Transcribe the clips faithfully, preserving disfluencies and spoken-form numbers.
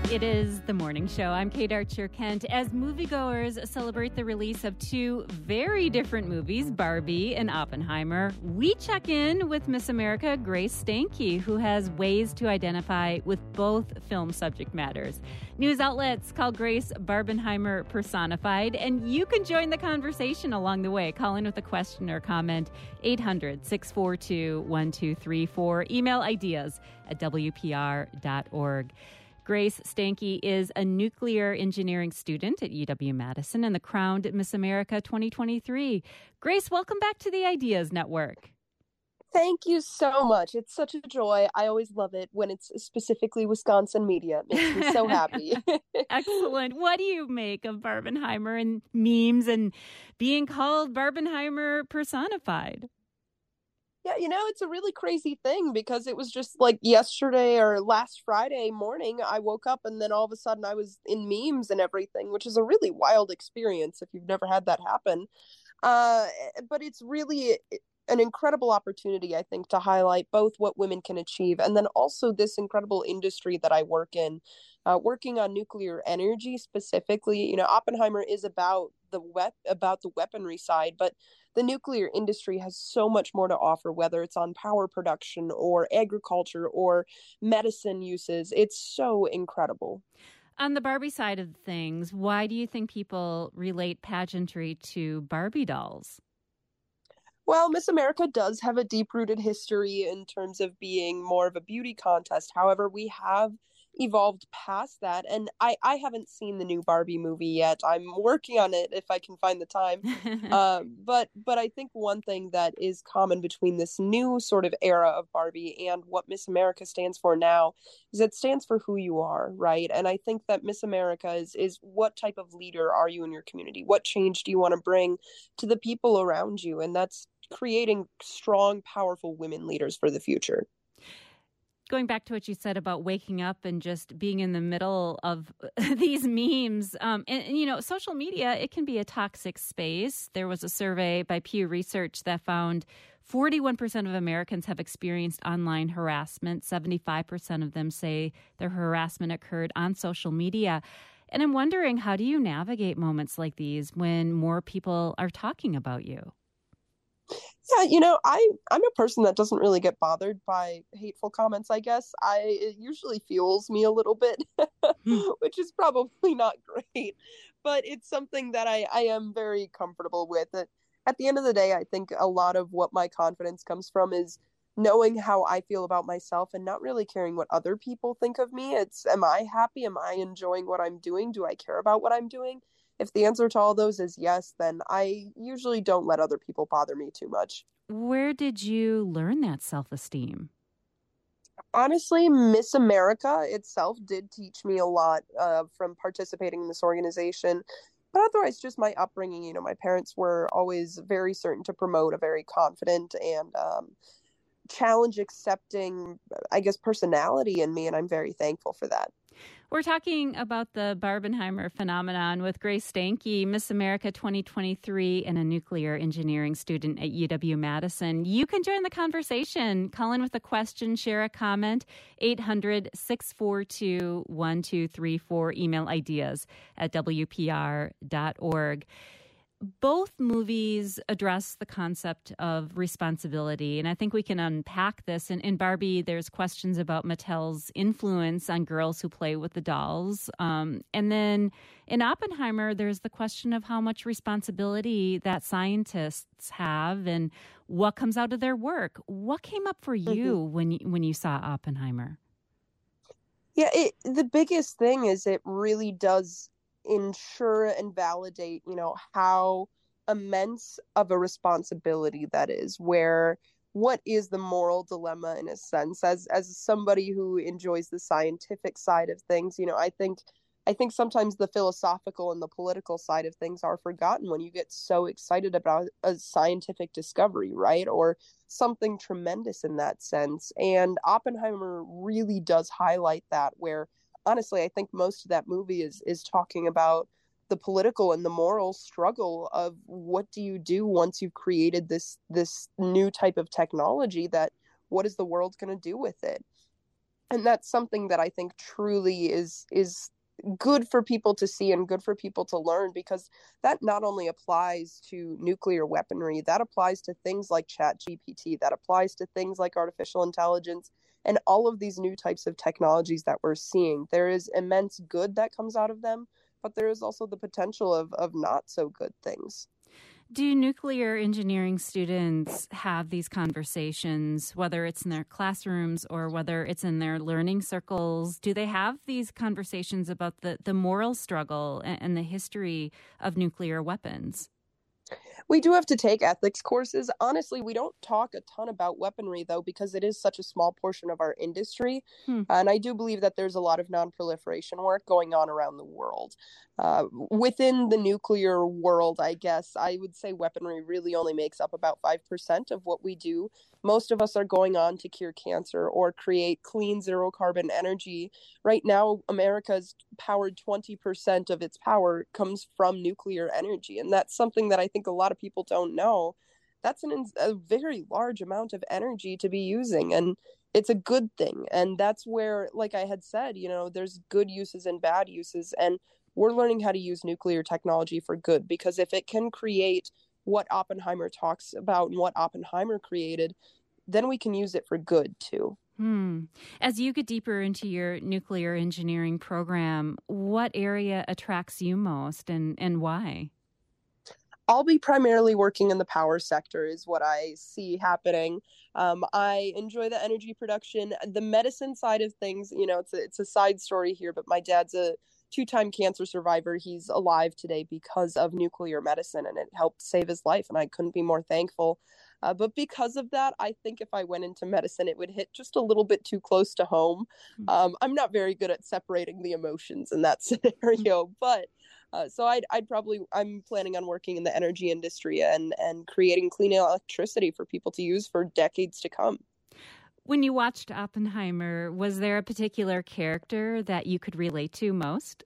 It is The Morning Show. I'm Kate Archer-Kent. As moviegoers celebrate the release of two very different movies, Barbie and Oppenheimer, we check in with Miss America Grace Stanke, who has ways to identify with both film subject matters. News outlets call Grace Barbenheimer personified, and you can join the conversation along the way. Call in with a question or comment, eight hundred, six four two, one two three four. Email ideas at W P R dot org. Grace Stanke is a nuclear engineering student at U W-Madison and the crowned Miss America twenty twenty-three. Grace, welcome back to the Ideas Network. Thank you so much. It's such a joy. I always love it when it's specifically Wisconsin media. It makes me so happy. Excellent. What do you make of Barbenheimer and memes and being called Barbenheimer personified? Yeah, you know, it's a really crazy thing because it was just like yesterday or last Friday morning, I woke up and then all of a sudden I was in memes and everything, which is a really wild experience if you've never had that happen. Uh, but it's really an incredible opportunity, I think, to highlight both what women can achieve and then also this incredible industry that I work in, uh, working on nuclear energy specifically. You know, Oppenheimer is about the wep- about the weaponry side, but the nuclear industry has so much more to offer, whether it's on power production or agriculture or medicine uses. It's so incredible. On the Barbie side of things, why do you think people relate pageantry to Barbie dolls? Well, Miss America does have a deep-rooted history in terms of being more of a beauty contest. However, we have evolved past that, and I, I haven't seen the new Barbie movie yet. I'm working on it if I can find the time. um, but but I think one thing that is common between this new sort of era of Barbie and what Miss America stands for now is it stands for who you are, right? And I think that Miss America is is what type of leader are you in your community? What change do you want to bring to the people around you? And that's creating strong, powerful women leaders for the future. Going back to what you said about waking up and just being in the middle of these memes, um, and, and, you know, social media, it can be a toxic space. There was a survey by Pew Research that found forty-one percent of Americans have experienced online harassment. seventy-five percent of them say their harassment occurred on social media. And I'm wondering, how do you navigate moments like these when more people are talking about you? Yeah, you know, I, I'm a person that doesn't really get bothered by hateful comments, I guess. I It usually fuels me a little bit, which is probably not great. But it's something that I, I am very comfortable with. At, at the end of the day, I think a lot of what my confidence comes from is knowing how I feel about myself and not really caring what other people think of me. It's, am I happy? Am I enjoying what I'm doing? Do I care about what I'm doing? If the answer to all those is yes, then I usually don't let other people bother me too much. Where did you learn that self-esteem? Honestly, Miss America itself did teach me a lot uh, from participating in this organization. But otherwise, just my upbringing. You know, my parents were always very certain to promote a very confident and um, challenge accepting, I guess, personality in me. And I'm very thankful for that. We're talking about the Barbenheimer phenomenon with Grace Stanke, Miss America twenty twenty-three, and a nuclear engineering student at U W-Madison. You can join the conversation. Call in with a question, share a comment, eight hundred, six four two, one two three four. Email ideas at W P R dot org. Both movies address the concept of responsibility, and I think we can unpack this. In, in Barbie, there's questions about Mattel's influence on girls who play with the dolls. Um, and then in Oppenheimer, there's the question of how much responsibility that scientists have and what comes out of their work. What came up for you mm-hmm. when you, when you saw Oppenheimer? Yeah, it, the biggest thing is it really does ensure and validate, you know, how immense of a responsibility that is, where what is the moral dilemma in a sense, as as somebody who enjoys the scientific side of things. You know, I think I think sometimes the philosophical and the political side of things are forgotten when you get so excited about a scientific discovery, right? Or something tremendous in that sense. And Oppenheimer really does highlight that, where honestly, I think most of that movie is is talking about the political and the moral struggle of what do you do once you've created this this new type of technology, that what is the world going to do with it? And that's something that I think truly is is good for people to see and good for people to learn, because that not only applies to nuclear weaponry, that applies to things like Chat G P T, that applies to things like artificial intelligence and all of these new types of technologies that we're seeing. There is immense good that comes out of them, but there is also the potential of of not so good things. Do nuclear engineering students have these conversations, whether it's in their classrooms or whether it's in their learning circles? Do they have these conversations about the, the moral struggle and, and the history of nuclear weapons? We do have to take ethics courses. Honestly, we don't talk a ton about weaponry, though, because it is such a small portion of our industry. Hmm. And I do believe that there's a lot of non-proliferation work going on around the world. Uh, within the nuclear world, I guess, I would say weaponry really only makes up about five percent of what we do. Most of us are going on to cure cancer or create clean zero carbon energy. Right now, America's powered twenty percent of its power comes from nuclear energy. And that's something that I think a lot of people don't know. That's an, a very large amount of energy to be using. And it's a good thing. And that's where, like I had said, you know, there's good uses and bad uses. And we're learning how to use nuclear technology for good, because if it can create what Oppenheimer talks about and what Oppenheimer created, then we can use it for good too. Hmm. As you get deeper into your nuclear engineering program, what area attracts you most, and, and why? I'll be primarily working in the power sector is what I see happening. Um, I enjoy the energy production. The medicine side of things, you know, it's a, it's a side story here, but my dad's a two-time cancer survivor. He's alive today because of nuclear medicine, and it helped save his life, and I couldn't be more thankful. Uh, but because of that, I think if I went into medicine, it would hit just a little bit too close to home. Um, I'm not very good at separating the emotions in that scenario, but uh, so I'd, I'd probably, I'm planning on working in the energy industry and, and creating clean electricity for people to use for decades to come. When you watched Oppenheimer, was there a particular character that you could relate to most?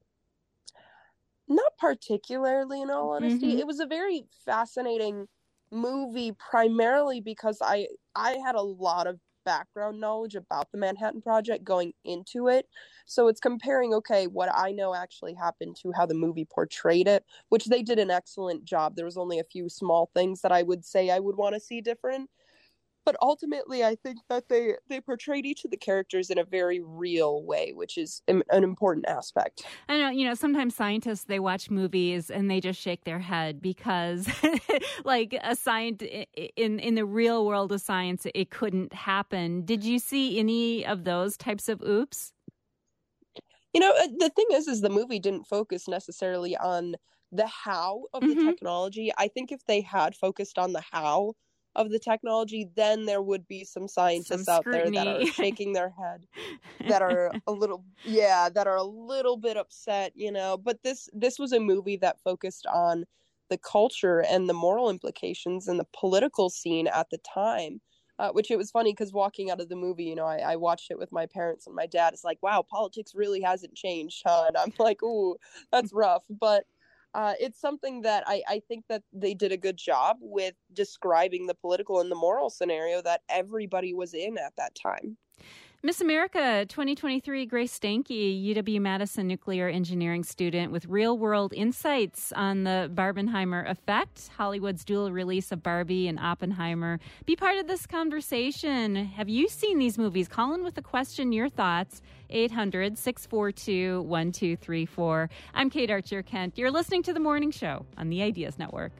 Not particularly, in all honesty. Mm-hmm. It was a very fascinating movie, primarily because I I had a lot of background knowledge about the Manhattan Project going into it. So it's comparing, okay, what I know actually happened to how the movie portrayed it, which they did an excellent job. There was only a few small things that I would say I would want to see different. But ultimately, I think that they, they portrayed each of the characters in a very real way, which is an important aspect. I know, you know, sometimes scientists, they watch movies and they just shake their head because, like, a science in, in the real world of science, it couldn't happen. Did you see any of those types of oops? You know, the thing is, is the movie didn't focus necessarily on the how of Mm-hmm. the technology. I think if they had focused on the how of the technology, then there would be some scientists Some out there that are scrutiny. shaking their head, that are a little, yeah, that are a little bit upset, you know. But this this was a movie that focused on the culture and the moral implications and the political scene at the time. Uh, which it was funny because walking out of the movie, you know, I, I watched it with my parents, and my dad is like, "Wow, politics really hasn't changed, huh?" And I'm like, "Ooh, that's rough." But uh, it's something that I, I think that they did a good job with describing the political and the moral scenario that everybody was in at that time. Miss America twenty twenty-three, Grace Stanke, U W-Madison nuclear engineering student with real-world insights on the Barbenheimer effect, Hollywood's dual release of Barbie and Oppenheimer. Be part of this conversation. Have you seen these movies? Call in with a question, your thoughts, eight hundred, six four two, one two three four. I'm Kate Archer-Kent. You're listening to The Morning Show on the Ideas Network.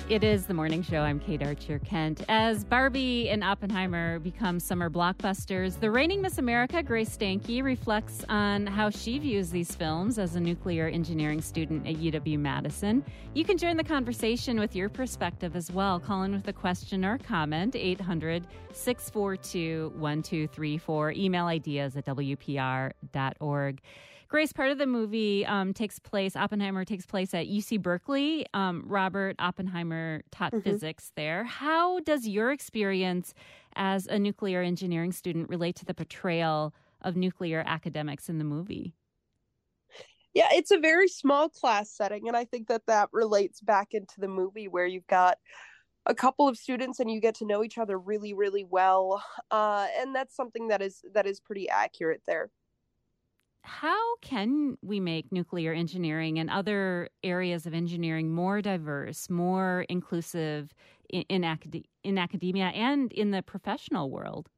It is the morning show. I'm Kate Archer Kent. As Barbie and Oppenheimer become summer blockbusters, the reigning Miss America, Grace Stanke, reflects on how she views these films as a nuclear engineering student at U W-Madison. You can join the conversation with your perspective as well. Call in with a question or comment, eight hundred, six four two, one two three four. Email ideas at w p r dot org. Grace, part of the movie um, takes place, Oppenheimer takes place at U C Berkeley. Um, Robert Oppenheimer taught mm-hmm. physics there. How does your experience as a nuclear engineering student relate to the portrayal of nuclear academics in the movie? Yeah, it's a very small class setting, and I think that that relates back into the movie where you've got a couple of students and you get to know each other really, really well. Uh, and that's something that is that is pretty accurate there. How can we make nuclear engineering and other areas of engineering more diverse, more inclusive in, in, acad- in academia and in the professional world?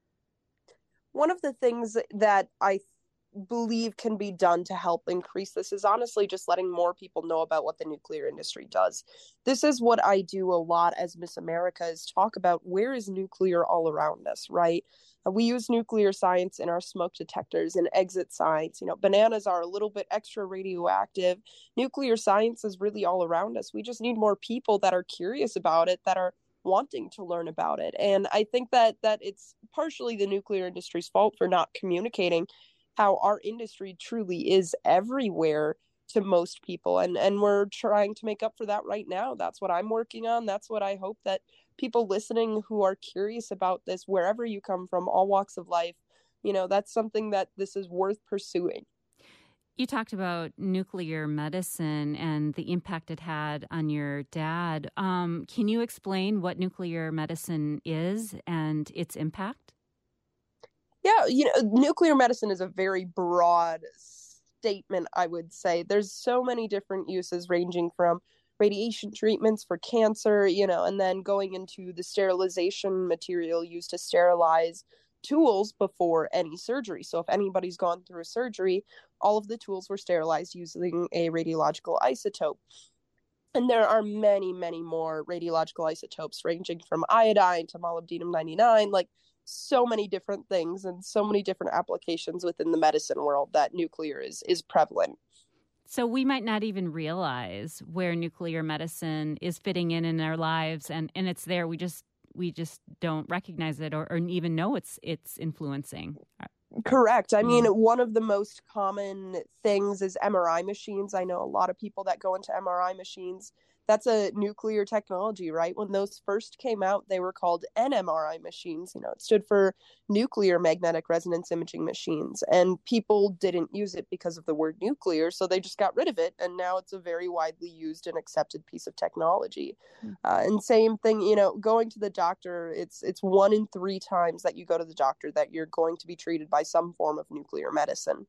One of the things that I believe can be done to help increase this is honestly just letting more people know about what the nuclear industry does. This is what I do a lot as Miss America, is talk about where is nuclear all around us, right? We use nuclear science in our smoke detectors and exit signs. You know, bananas are a little bit extra radioactive. Nuclear science is really all around us. We just need more people that are curious about it, that are wanting to learn about it. And I think that that it's partially the nuclear industry's fault for not communicating how our industry truly is everywhere to most people. And, and we're trying to make up for that right now. That's what I'm working on. That's what I hope that people listening who are curious about this, wherever you come from, all walks of life, you know, that's something that this is worth pursuing. You talked about nuclear medicine and the impact it had on your dad. Um, can you explain what nuclear medicine is and its impact? Yeah, you know, nuclear medicine is a very broad statement, I would say. There's so many different uses, ranging from radiation treatments for cancer, you know, and then going into the sterilization material used to sterilize tools before any surgery. So if anybody's gone through a surgery, all of the tools were sterilized using a radiological isotope. And there are many, many more radiological isotopes, ranging from iodine to molybdenum ninety-nine, like so many different things and so many different applications within the medicine world that nuclear is is prevalent. So we might not even realize where nuclear medicine is fitting in in our lives, and, and it's there. We just we just don't recognize it or, or even know it's it's influencing. Correct. I mean, one of the most common things is M R I machines. I know a lot of people that go into M R I machines. That's a nuclear technology, right? When those first came out, they were called N M R I machines. You know, it stood for nuclear magnetic resonance imaging machines. And people didn't use it because of the word nuclear, so they just got rid of it. And now it's a very widely used and accepted piece of technology. Mm-hmm. Uh, and same thing, you know, going to the doctor, it's it's one in three times that you go to the doctor that you're going to be treated by some form of nuclear medicine.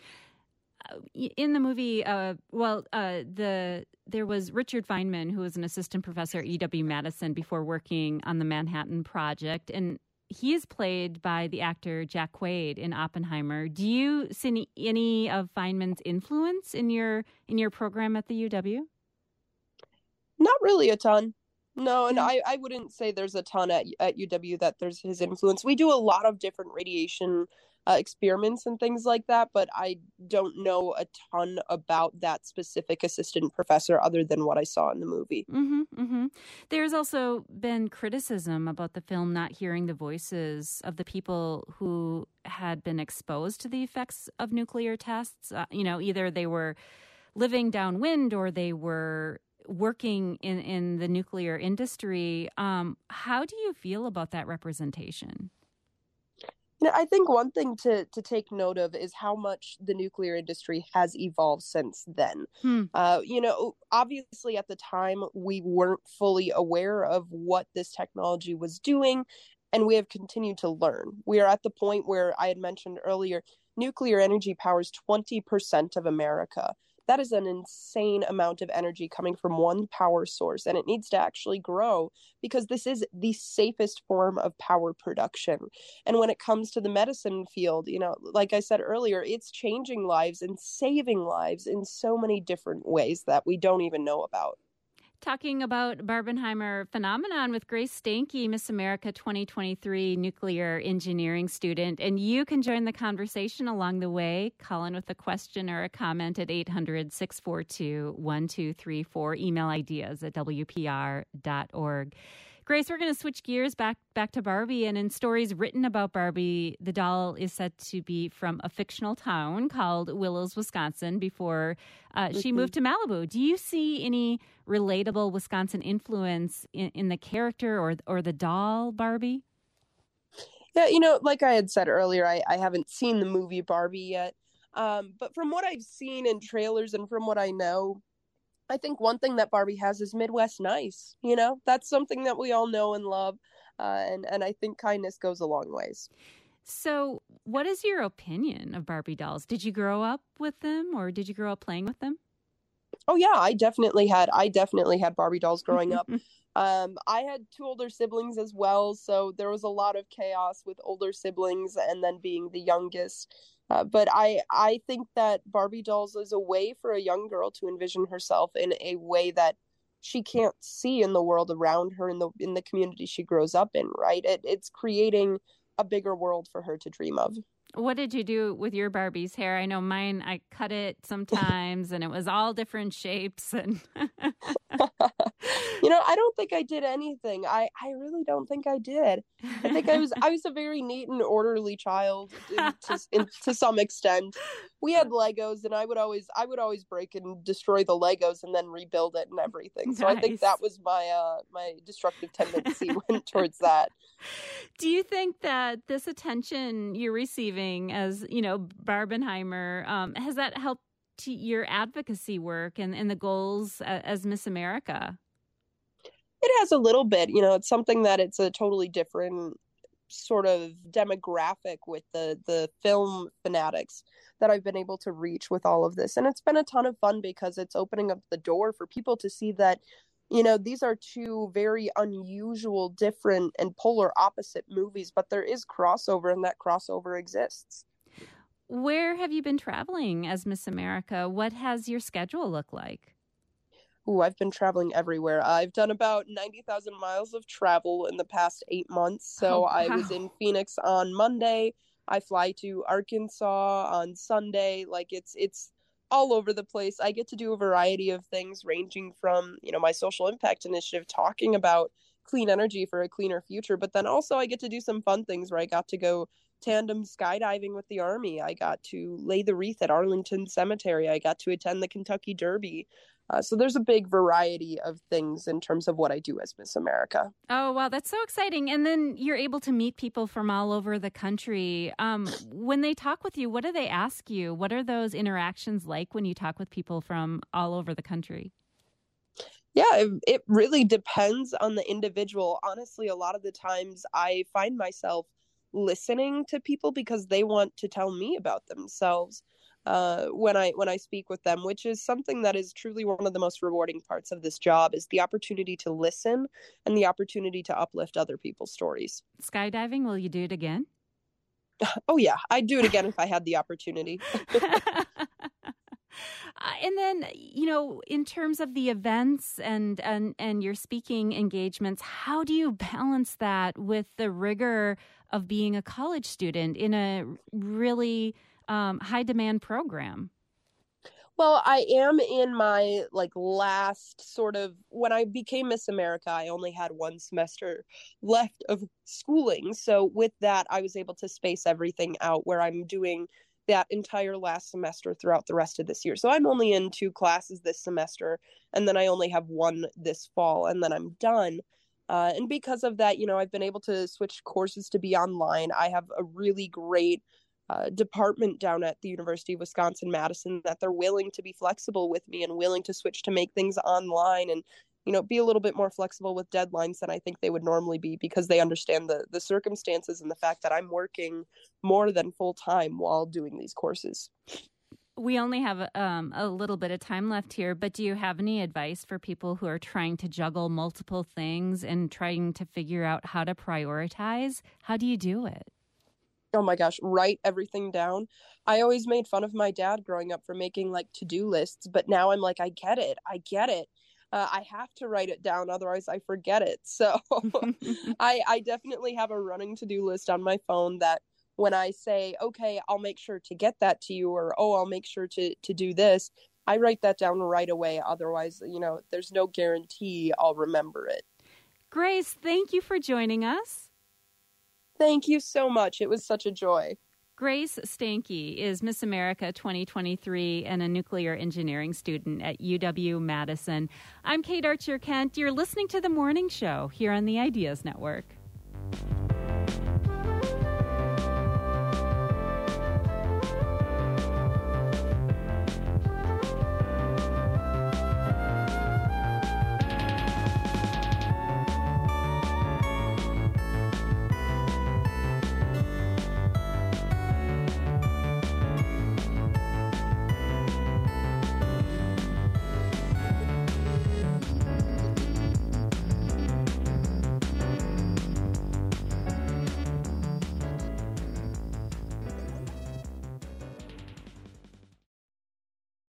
In the movie, uh, well, uh, the there was Richard Feynman, who was an assistant professor at U W-Madison before working on the Manhattan Project, and he is played by the actor Jack Quaid in Oppenheimer. Do you see any, any of Feynman's influence in your in your program at the U W? Not really a ton. No, and I, I wouldn't say there's a ton at at U W that there's his influence. We do a lot of different radiation Uh, experiments and things like that, but I don't know a ton about that specific assistant professor other than what I saw in the movie. Mm-hmm, mm-hmm. There's also been criticism about the film not hearing the voices of the people who had been exposed to the effects of nuclear tests. Uh, you know, either they were living downwind or they were working in, in the nuclear industry. Um, how do you feel about that representation? You know, I think one thing to, to take note of is how much the nuclear industry has evolved since then. Hmm. Uh, you know, obviously at the time we weren't fully aware of what this technology was doing, and we have continued to learn. We are at the point where I had mentioned earlier, nuclear energy powers twenty percent of America. That is an insane amount of energy coming from one power source, and it needs to actually grow because this is the safest form of power production. And when it comes to the medicine field, you know, like I said earlier, it's changing lives and saving lives in so many different ways that we don't even know about. Talking about Barbenheimer phenomenon with Grace Stanke, Miss America twenty twenty-three nuclear engineering student. And you can join the conversation along the way. Call in with a question or a comment at eight hundred, six four two, one two three four. Email ideas at w p r dot org. Grace, we're going to switch gears back back to Barbie. And in stories written about Barbie, the doll is said to be from a fictional town called Willows, Wisconsin, before uh, mm-hmm. she moved to Malibu. Do you see any relatable Wisconsin influence in, in the character or or the doll Barbie? Yeah, you know, like I had said earlier, I, I haven't seen the movie Barbie yet. Um, but from what I've seen in trailers and from what I know, I think one thing that Barbie has is Midwest nice. You know, that's something that we all know and love. Uh, and, and I think kindness goes a long ways. So what is your opinion of Barbie dolls? Did you grow up with them or did you grow up playing with them? Oh, yeah, I definitely had. I definitely had Barbie dolls growing up. um, I had two older siblings as well. So there was a lot of chaos with older siblings and then being the youngest. Uh, but I, I think that Barbie dolls is a way for a young girl to envision herself in a way that she can't see in the world around her, in the in the community she grows up in, right? It, it's creating a bigger world for her to dream of. What did you do with your Barbie's hair? I know mine, I cut it sometimes and it was all different shapes. And you know, I don't think I did anything. I, I really don't think I did. I think I was I was a very neat and orderly child in, to, in, to some extent. We had Legos and I would always I would always break and destroy the Legos and then rebuild it and everything. So nice. I think that was my uh, my destructive tendency went towards that. Do you think that this attention you're receiving as, you know, Barbenheimer, um, has that helped your advocacy work and, and the goals as Miss America? It has a little bit. You know, it's something that it's a totally different sort of demographic with the, the film fanatics that I've been able to reach with all of this. And it's been a ton of fun because it's opening up the door for people to see that, you know, these are two very unusual, different, and polar opposite movies, but there is crossover and that crossover exists. Where have you been traveling as Miss America? What has your schedule looked like? Ooh, I've been traveling everywhere. I've done about ninety thousand miles of travel in the past eight months. So oh, wow. I was in Phoenix on Monday. I fly to Arkansas on Sunday. Like it's it's all over the place. I get to do a variety of things ranging from, you know, my social impact initiative talking about clean energy for a cleaner future. But then also I get to do some fun things where I got to go tandem skydiving with the Army. I got to lay the wreath at Arlington Cemetery. I got to attend the Kentucky Derby. Uh, so there's a big variety of things in terms of what I do as Miss America. Oh, wow. That's so exciting. And then you're able to meet people from all over the country. Um, when they talk with you, what do they ask you? What are those interactions like when you talk with people from all over the country? Yeah, it, it really depends on the individual. Honestly, a lot of the times I find myself listening to people because they want to tell me about themselves. Uh, when I when I speak with them, which is something that is truly one of the most rewarding parts of this job, is the opportunity to listen and the opportunity to uplift other people's stories. Skydiving, will you do it again? Oh, yeah. I'd do it again if I had the opportunity. Uh, and then, you know, in terms of the events and, and, and your speaking engagements, how do you balance that with the rigor of being a college student in a really um, high demand program? Well, I am in my like last sort of, when I became Miss America, I only had one semester left of schooling. So with that, I was able to space everything out where I'm doing that entire last semester throughout the rest of this year. So I'm only in two classes this semester, and then I only have one this fall, and then I'm done. Uh, and because of that, you know, I've been able to switch courses to be online. I have a really great uh, department down at the University of Wisconsin-Madison that they're willing to be flexible with me and willing to switch to make things online and, you know, be a little bit more flexible with deadlines than I think they would normally be, because they understand the the circumstances and the fact that I'm working more than full time while doing these courses. We only have um, a little bit of time left here, but do you have any advice for people who are trying to juggle multiple things and trying to figure out how to prioritize? How do you do it? Oh my gosh, write everything down. I always made fun of my dad growing up for making like to-do lists, but now I'm like, I get it. I get it. uh, I have to write it down, otherwise I forget it. So I, I definitely have a running to-do list on my phone that when I say, okay, I'll make sure to get that to you, or, oh, I'll make sure to, to do this, I write that down right away. Otherwise, you know, there's no guarantee I'll remember it. Grace, thank you for joining us. Thank you so much. It was such a joy. Grace Stanke is Miss America twenty twenty-three and a nuclear engineering student at U W-Madison. I'm Kate Archer-Kent. You're listening to The Morning Show here on the Ideas Network.